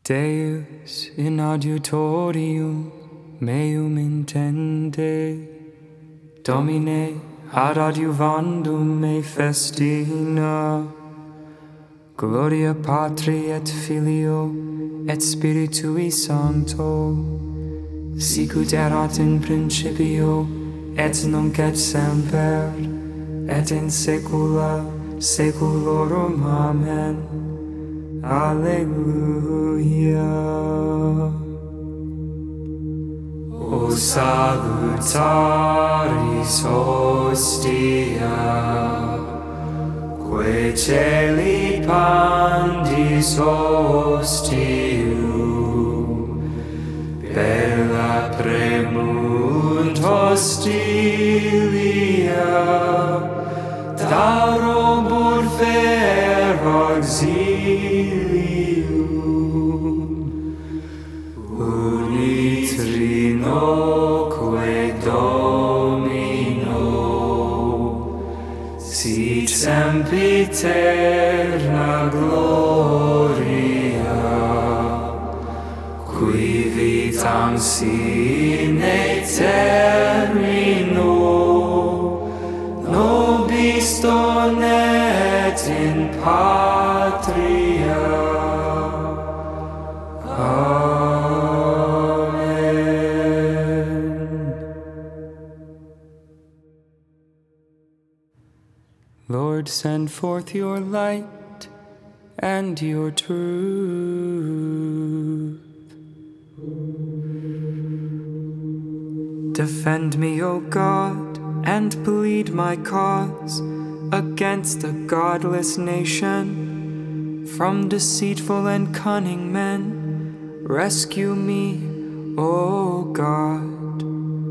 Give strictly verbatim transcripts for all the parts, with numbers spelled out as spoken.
Deus in adiutorium meum intende, Domine ad adiuvandum me festina, Gloria Patri et Filio et Spiritui Sancto, sicut erat in principio et nunc et semper et in saecula saeculorum. Amen. Alleluia. O salutaris hostia, quae celi pandis hostium, bella premunt hostilia, darobur fer auxilium, unitrinoque Domino, sit sempiterna gloria, qui vitam sine termino nobis donet in patria. Lord, send forth your light and your truth. Defend me, O God, and plead my cause against a godless nation. From deceitful and cunning men, rescue me, O God.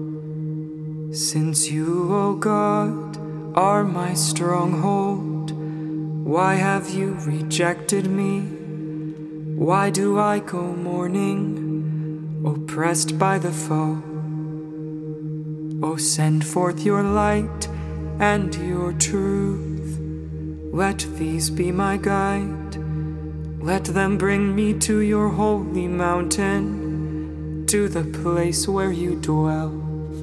Since you, O God, are my stronghold, why have you rejected me? Why do I go mourning, oppressed by the foe? O send forth your light and your truth. Let these be my guide. Let them bring me to your holy mountain, to the place where you dwell.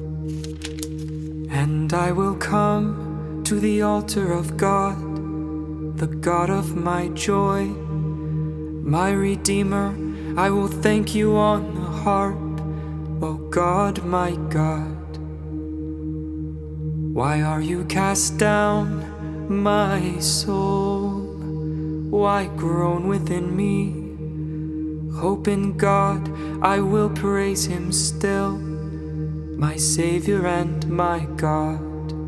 And I will come to the altar of God, the God of my joy, my Redeemer. I will thank you on the harp, O God, my God. Why are you cast down, my soul? Why groan within me? Hope in God, I will praise him still, my Savior and my God.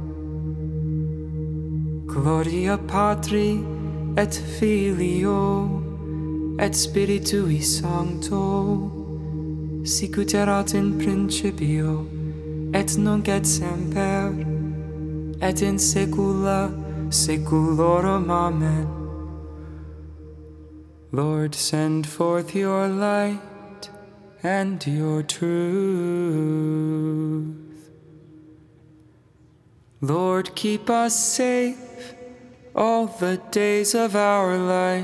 Gloria Patri et Filio et Spiritui Sancto, sicut erat in principio et nunc et semper et in saecula saeculorum. Amen. Lord, send forth your light and your truth. Lord, keep us safe all the days of our life.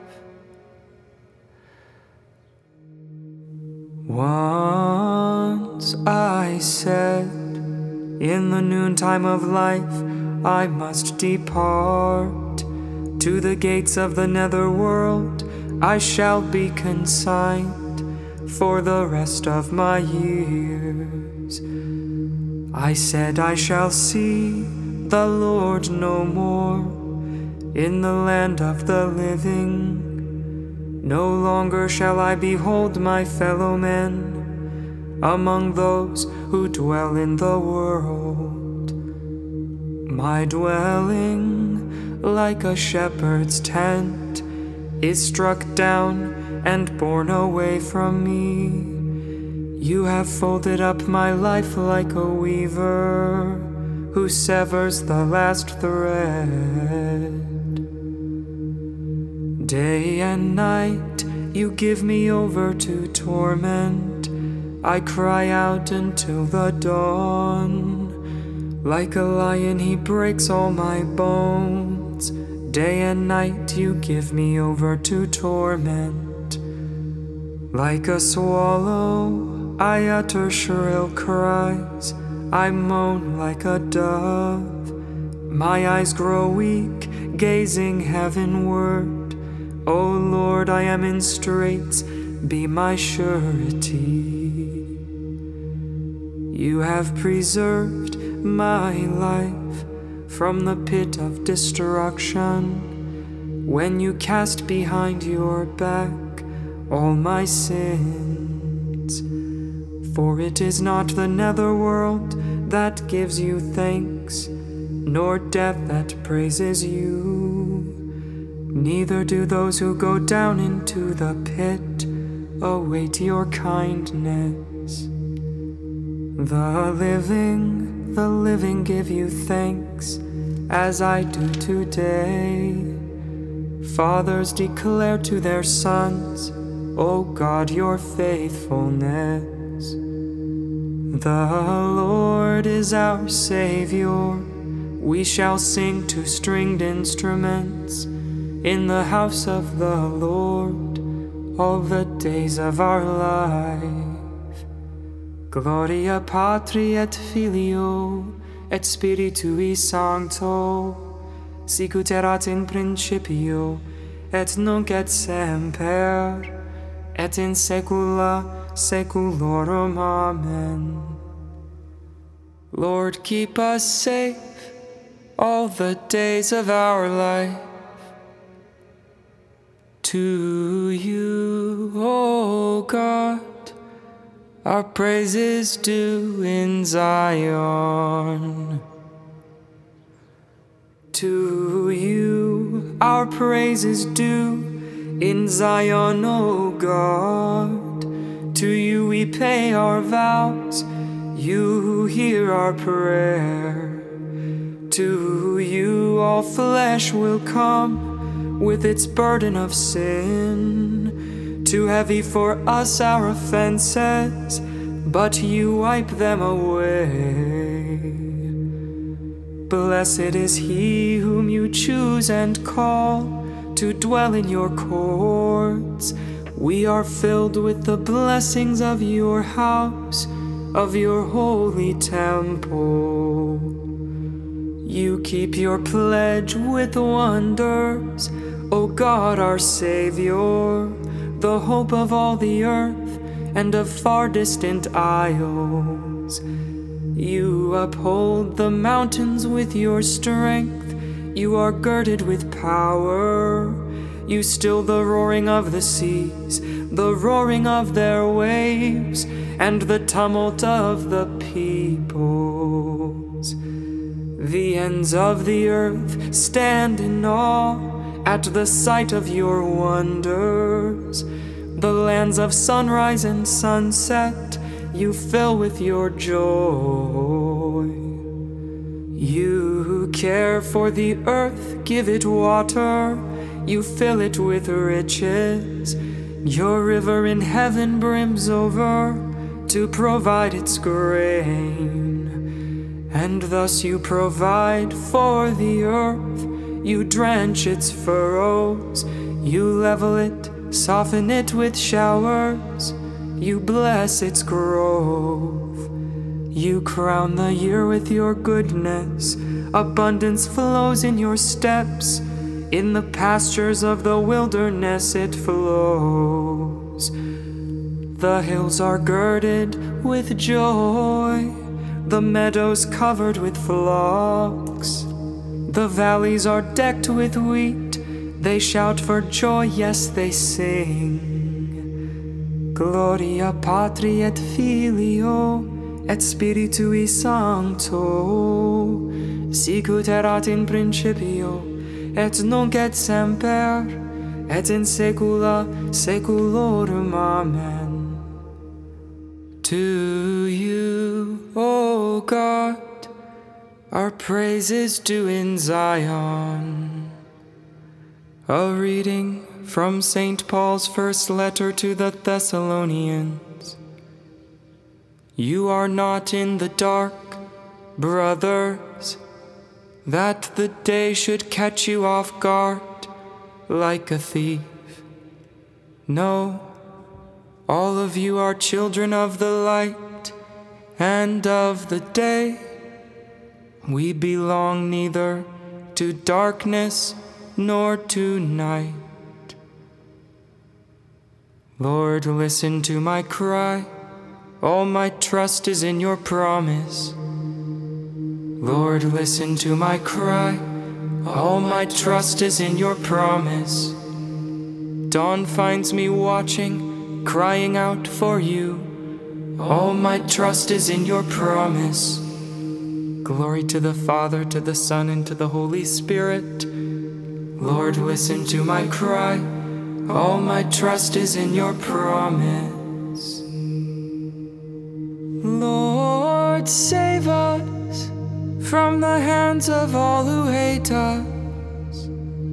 Once I said, in the noontime of life I must depart. To the gates of the netherworld I shall be consigned for the rest of my years. I said I shall see the Lord no more in the land of the living. No longer shall I behold my fellow men among those who dwell in the world. My dwelling, like a shepherd's tent, is struck down and borne away from me. You have folded up my life like a weaver who severs the last thread. Day and night you give me over to torment. I cry out until the dawn. Like a lion he breaks all my bones. Day and night you give me over to torment. Like a swallow, I utter shrill cries, I moan like a dove. My eyes grow weak, gazing heavenward. O Lord, I am in straits, be my surety. You have preserved my life from the pit of destruction, when you cast behind your back all my sins. For it is not the netherworld that gives you thanks, nor death that praises you. Neither do those who go down into the pit await your kindness. The living, the living give you thanks, as I do today. Fathers declare to their sons, O God, your faithfulness. The Lord is our Savior. We shall sing to stringed instruments in the house of the Lord all the days of our life. Gloria Patri et Filio et Spiritui Sancto, sicut erat in principio et nunc et semper et in saecula saeculorum. Amen. Lord, keep us safe all the days of our life. To you, O God, our praise is due in Zion. To you, our praise is due in Zion, O God. To you we pay our vows, you hear our prayer. To you all flesh will come with its burden of sin. Too heavy for us our offenses, but you wipe them away. Blessed is he whom you choose and call to dwell in your courts. We are filled with the blessings of your house, of your holy temple. You keep your pledge with wonders, O God, our Savior, the hope of all the earth and of far distant isles. You uphold the mountains with your strength, you are girded with power. You still the roaring of the seas, the roaring of their waves, and the tumult of the peoples. The ends of the earth stand in awe at the sight of your wonders. The lands of sunrise and sunset you fill with your joy. You care for the earth, give it water, you fill it with riches. Your river in heaven brims over to provide its grain. And thus you provide for the earth, you drench its furrows, you level it, soften it with showers, you bless its growth. You crown the year with your goodness, abundance flows in your steps. In the pastures of the wilderness it flows. The hills are girded with joy, the meadows covered with flocks. The valleys are decked with wheat, they shout for joy, yes, they sing. Gloria Patri et Filio et Spiritui Sancto, sicut erat in principio et nunc et semper, et in saecula saeculorum. Amen. To you, O God, our praise is due in Zion. A reading from Saint Paul's first letter to the Thessalonians. You are not in the dark, brothers, that the day should catch you off guard like a thief. No, All of you are children of the light and of the day. We belong neither to darkness nor to night. Lord, listen to my cry. All my trust is in your promise. Lord, listen to my cry. All my trust is in your promise. Dawn finds me watching, crying out for you. All my trust is in your promise. Glory to the Father, to the Son, and to the Holy Spirit. Lord, listen to my cry. All my trust is in your promise. Lord, save us from the hands of all who hate us.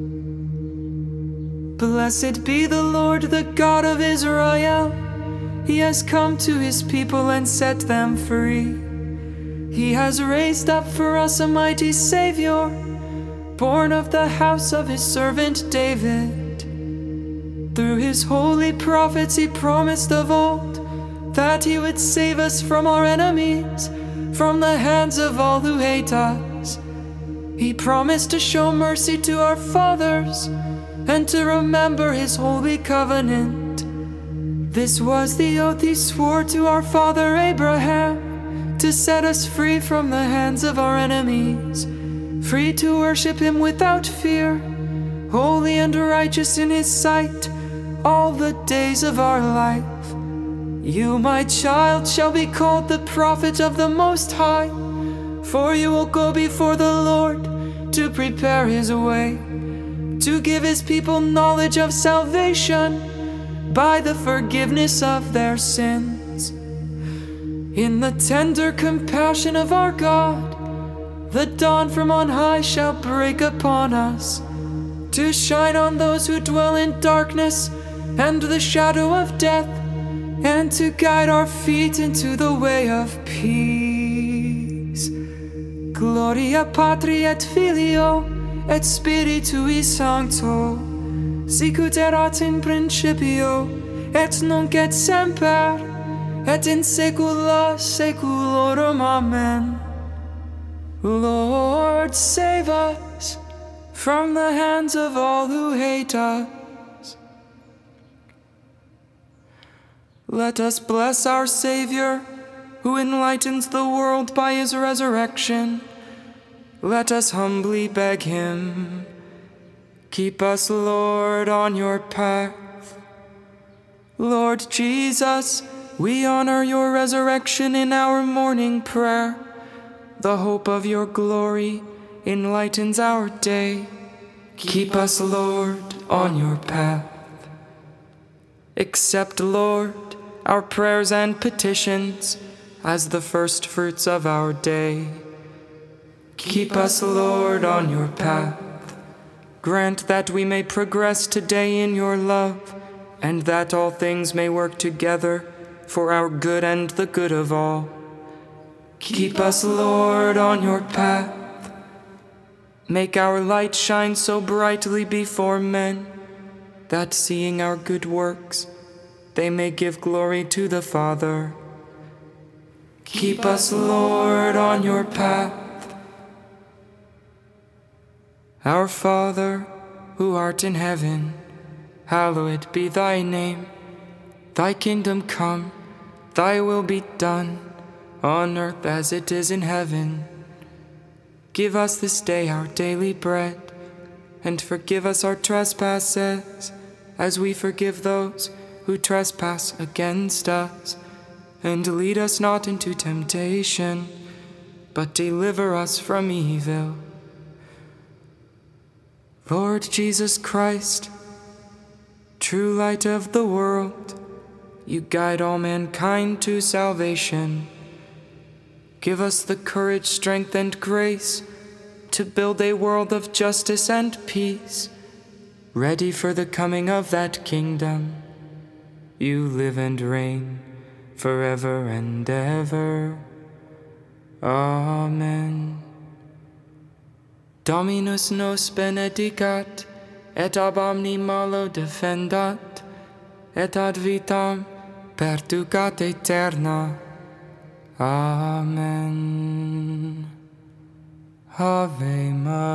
Blessed be the Lord, the God of Israel. He has come to his people and set them free. He has raised up for us a mighty Savior, born of the house of his servant David. Through his holy prophets he promised of old that he would save us from our enemies, from the hands of all who hate us. He promised to show mercy to our fathers and to remember his holy covenant. This was the oath he swore to our father Abraham, to set us free from the hands of our enemies, free to worship him without fear, holy and righteous in his sight, all the days of our life. You, my child, shall be called the prophet of the Most High, for you will go before the Lord to prepare his way, to give his people knowledge of salvation by the forgiveness of their sins. In the tender compassion of our God, the dawn from on high shall break upon us, to shine on those who dwell in darkness and the shadow of death, and to guide our feet into the way of peace. Gloria Patri et Filio et Spiritui Sancto, sicut erat in principio, et nunc et semper, et in saecula saeculorum. Amen. Lord, save us from the hands of all who hate us. Let us bless our Savior, who enlightens the world by his resurrection. Let us humbly beg him, keep us, Lord, on your path. Lord Jesus, we honor your resurrection in our morning prayer. The hope of your glory enlightens our day. Keep us, Lord, on your path. Accept, Lord, our prayers and petitions as the first fruits of our day. Keep us, Lord, on your path. Grant that we may progress today in your love, and that all things may work together for our good and the good of all. Keep us, Lord, on your path. Make our light shine so brightly before men, that seeing our good works, they may give glory to the Father. Keep us, Lord, on your path. Our Father, who art in heaven, hallowed be thy name. Thy kingdom come, thy will be done, on earth as it is in heaven. Give us this day our daily bread, and forgive us our trespasses, as we forgive those who trespass against us. And lead us not into temptation, but deliver us from evil. Lord Jesus Christ, true light of the world, you guide all mankind to salvation. Give us the courage, strength, and grace to build a world of justice and peace, ready for the coming of that kingdom. You live and reign forever and ever. Amen. Dominus nos benedicat, et ab omni malo defendat, et ad vitam perducat eterna. Amen. Ave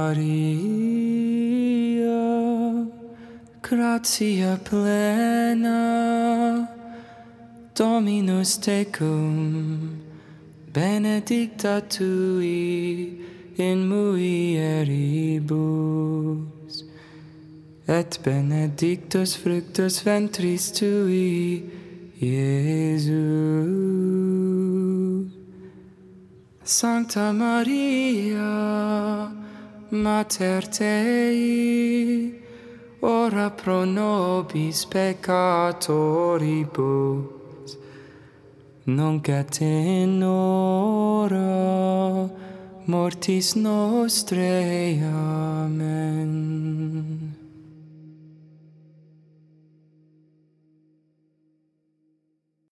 Maria, gratia plena, Dominus tecum, benedicta tui in mulieribus, et benedictus fructus ventris tui, Iesus. Sancta Maria, Mater Dei, ora pro nobis peccatoribus, nunc et in hora mortis nostrae. Amen.